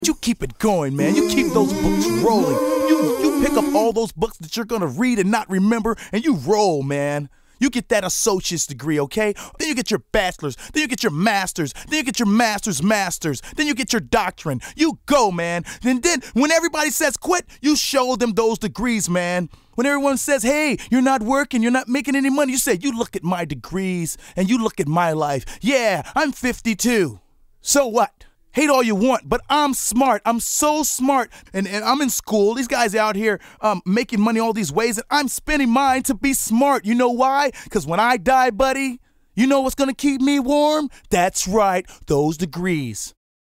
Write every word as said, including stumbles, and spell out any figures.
You keep it going, man. You keep those books rolling. You you pick up all those books that you're gonna read and not remember, and you roll, man. You get that associate's degree, okay? Then you get your bachelor's, then you get your master's, then you get your master's master's, then you get your doctorate. You go, man. And then when everybody says quit, you show them those degrees, man. When everyone says, hey, you're not working, you're not making any money, you say, you look at my degrees and you look at my life. Yeah, I'm fifty-two. So what? Hate all you want, but I'm smart. I'm so smart. And, and I'm in school. These guys out here um, making money all these ways, and I'm spending mine to be smart. You know why? Because when I die, buddy, you know what's going to keep me warm? That's right, those degrees.